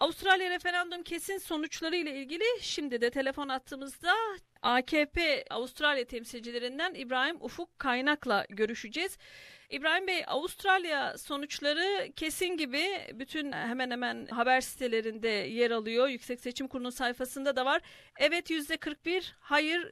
Avustralya referandum kesin sonuçları ile ilgili şimdi de telefon attığımızda AKP Avustralya temsilcilerinden İbrahim Ufuk Kaynak'la görüşeceğiz. İbrahim Bey, Avustralya sonuçları kesin gibi bütün hemen hemen haber sitelerinde yer alıyor. Yüksek Seçim Kurulu'nun sayfasında da var. Evet %41, hayır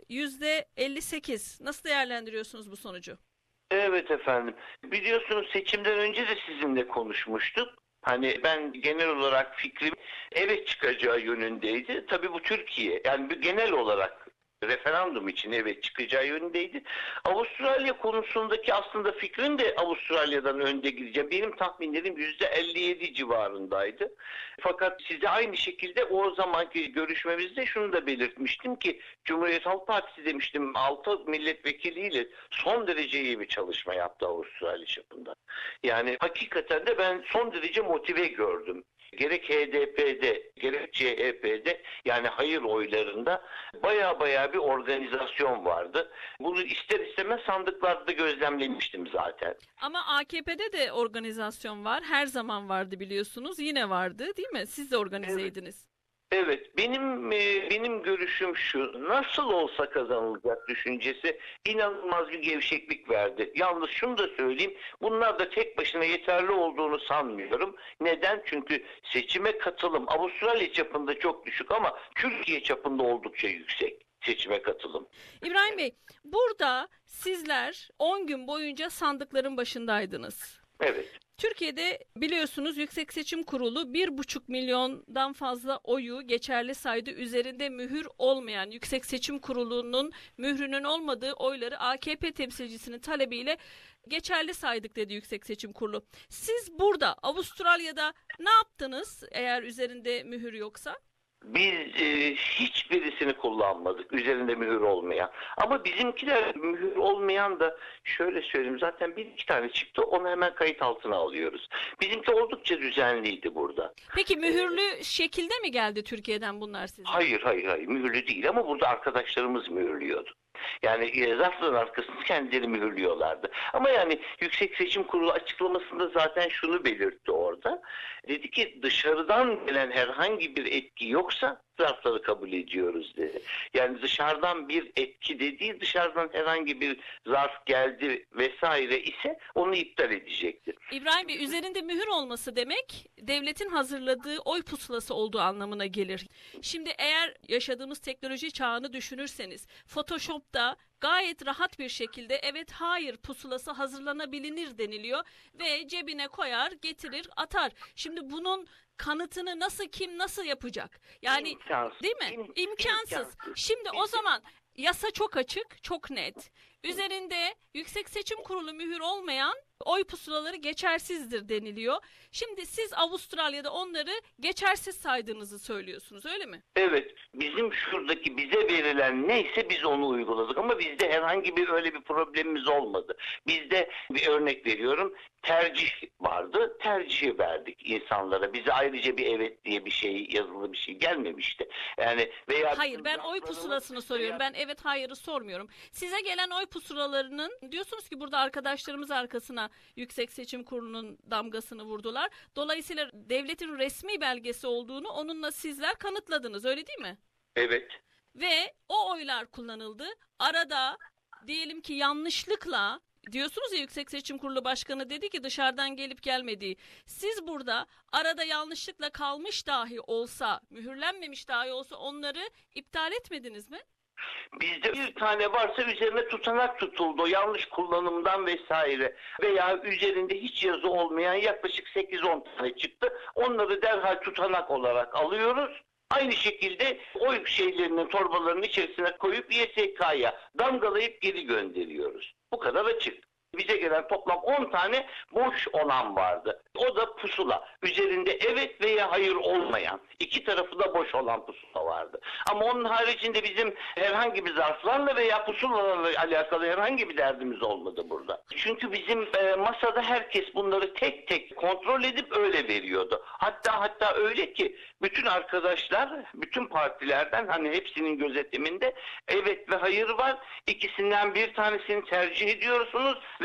%58. Nasıl değerlendiriyorsunuz bu sonucu? Evet efendim. Biliyorsunuz seçimden önce de sizinle konuşmuştuk. Hani ben genel olarak fikrim evet çıkacağı yönündeydi. Tabii bu Türkiye. Yani bir genel olarak referandum için evet çıkacağı yönündeydi. Avustralya konusundaki aslında fikrim de Avustralya'dan önde gideceğim. Benim tahminlerim %57 civarındaydı. Fakat size aynı şekilde o zamanki görüşmemizde şunu da belirtmiştim ki Cumhuriyet Halk Partisi demiştim 6 milletvekiliyle son derece iyi bir çalışma yaptı Avustralya çapında. Yani hakikaten de ben son derece motive gördüm. Gerek HDP'de gerek CHP'de yani hayır oylarında baya bir organizasyon vardı. Bunu ister istemez sandıklarda gözlemlemiştim zaten. Ama AKP'de de organizasyon var. Her zaman vardı biliyorsunuz. Yine vardı değil mi? Siz de organizeydiniz. Evet, benim görüşüm şu, nasıl olsa kazanılacak düşüncesi inanılmaz bir gevşeklik verdi. Yalnız şunu da söyleyeyim, bunlar da tek başına yeterli olduğunu sanmıyorum. Neden? Çünkü seçime katılım Avustralya çapında çok düşük ama Türkiye çapında oldukça yüksek seçime katılım. İbrahim Bey, burada sizler 10 gün boyunca sandıkların başındaydınız. Evet. Türkiye'de biliyorsunuz Yüksek Seçim Kurulu 1,5 milyondan fazla oyu geçerli saydı. Üzerinde mühür olmayan Yüksek Seçim Kurulu'nun mührünün olmadığı oyları AKP temsilcisinin talebiyle geçerli saydık dedi Yüksek Seçim Kurulu. Siz burada Avustralya'da ne yaptınız eğer üzerinde mühür yoksa? Biz hiçbirisini kullanmadık üzerinde mühür olmayan. Ama bizimkiler mühür olmayan da şöyle söyleyeyim zaten bir iki tane çıktı onu hemen kayıt altına alıyoruz. Bizimki oldukça düzenliydi burada. Peki mühürlü şekilde mi geldi Türkiye'den bunlar size? Hayır mühürlü değil ama burada arkadaşlarımız mühürlüyordu. Yani zarfların arkasını kendileri mühürlüyorlardı. Ama yani Yüksek Seçim Kurulu açıklamasında zaten şunu belirtti orada. Dedi ki dışarıdan gelen herhangi bir etki yoksa zarfları kabul ediyoruz dedi. Yani dışarıdan bir etki dediği dışarıdan herhangi bir zarf geldi vesaire ise onu iptal edecektir. İbrahim Bey, üzerinde mühür olması demek devletin hazırladığı oy pusulası olduğu anlamına gelir. Şimdi eğer yaşadığımız teknoloji çağını düşünürseniz Photoshop'ta gayet rahat bir şekilde evet hayır pusulası hazırlanabilir deniliyor ve cebine koyar, getirir, atar. Şimdi bunun kanıtını kim nasıl yapacak? Yani İmkansız. değil mi? İmkansız. Şimdi o zaman yasa çok açık, çok net. Üzerinde Yüksek Seçim Kurulu mühür olmayan oy pusulaları geçersizdir deniliyor. Şimdi siz Avustralya'da onları geçersiz saydığınızı söylüyorsunuz, öyle mi? Evet, bizim şuradaki bize verilen neyse biz onu uyguladık ama bizde herhangi bir öyle bir problemimiz olmadı. Bizde bir örnek veriyorum, tercih vardı, tercihi verdik insanlara. Bize ayrıca bir evet diye bir şey, yazılı bir şey gelmemişti. Yani veya hayır, ben oy pusulasını soruyorum. Ben evet hayırı sormuyorum. Size gelen oy pusulalarının diyorsunuz ki burada arkadaşlarımız arkasına Yüksek Seçim Kurulu'nun damgasını vurdular. Dolayısıyla devletin resmi belgesi olduğunu onunla sizler kanıtladınız, öyle değil mi? Evet. Ve o oylar kullanıldı. Arada diyelim ki yanlışlıkla diyorsunuz ya Yüksek Seçim Kurulu Başkanı dedi ki dışarıdan gelip gelmediği. Siz burada arada yanlışlıkla kalmış dahi olsa, mühürlenmemiş dahi olsa onları iptal etmediniz mi? Bizde bir tane varsa üzerine tutanak tutuldu yanlış kullanımdan vesaire veya üzerinde hiç yazı olmayan yaklaşık 8-10 tane çıktı. Onları derhal tutanak olarak alıyoruz. Aynı şekilde oy şeylerinin torbalarının içerisine koyup YSK'ya damgalayıp geri gönderiyoruz. Bu kadar açık. Bize gelen toplam 10 tane boş olan vardı. O da pusula. Üzerinde evet veya hayır olmayan. İki tarafı da boş olan pusula vardı. Ama onun haricinde bizim herhangi bir zarflarla veya pusulalarla alakalı herhangi bir derdimiz olmadı burada. Çünkü bizim masada herkes bunları tek tek kontrol edip öyle veriyordu. Hatta öyle ki bütün arkadaşlar, bütün partilerden hani hepsinin gözetiminde evet ve hayır var. İkisinden bir tanesini tercih ediyorsunuz ve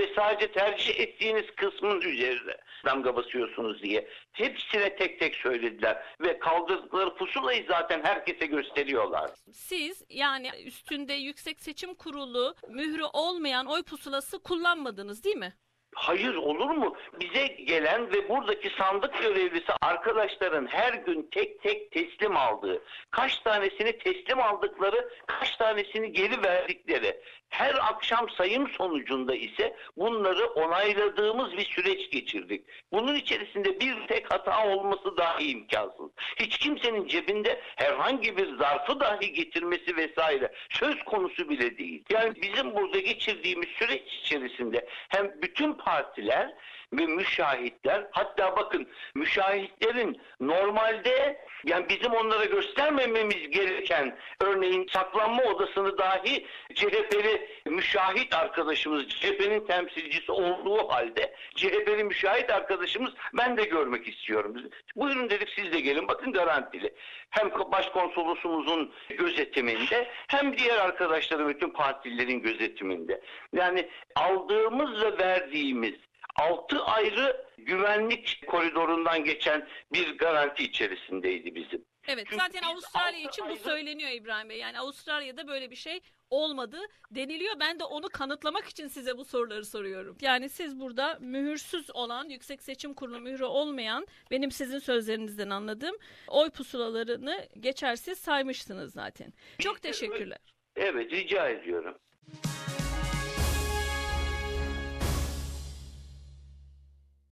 ve sadece tercih ettiğiniz kısmın üzerine damga basıyorsunuz diye. Hepsine tek tek söylediler ve kaldırdıkları pusulayı zaten herkese gösteriyorlar. Siz yani üstünde Yüksek Seçim Kurulu mührü olmayan oy pusulası kullanmadınız değil mi? Hayır, olur mu? Bize gelen ve buradaki sandık görevlisi arkadaşların her gün tek tek teslim aldığı, kaç tanesini teslim aldıkları, kaç tanesini geri verdikleri, her akşam sayım sonucunda ise bunları onayladığımız bir süreç geçirdik. Bunun içerisinde bir tek hata olması dahi imkansız. Hiç kimsenin cebinde herhangi bir zarfı dahi getirmesi vesaire söz konusu bile değil. Yani bizim burada geçirdiğimiz süreç içerisinde hem bütün partiler ve müşahitler, hatta bakın müşahitlerin normalde yani bizim onlara göstermememiz gereken örneğin saklanma odasını dahi CHP'li müşahit arkadaşımız, CHP'nin temsilcisi olduğu halde CHP'li müşahit arkadaşımız ben de görmek istiyorum. Buyurun dedik, siz de gelin, bakın garantili. Hem başkonsolosumuzun gözetiminde hem diğer arkadaşların, bütün partililerin gözetiminde. Yani aldığımız ve verdiğimiz 6 ayrı güvenlik koridorundan geçen bir garanti içerisindeydi bizim. Evet, Çünkü zaten Avustralya için bu söyleniyor İbrahim Bey. Yani Avustralya'da böyle bir şey olmadı deniliyor. Ben de onu kanıtlamak için size bu soruları soruyorum. Yani siz burada mühürsüz olan, Yüksek Seçim Kurulu mührü olmayan, benim sizin sözlerinizden anladığım oy pusulalarını geçersiz saymışsınız zaten. Çok teşekkürler. Evet, rica ediyorum.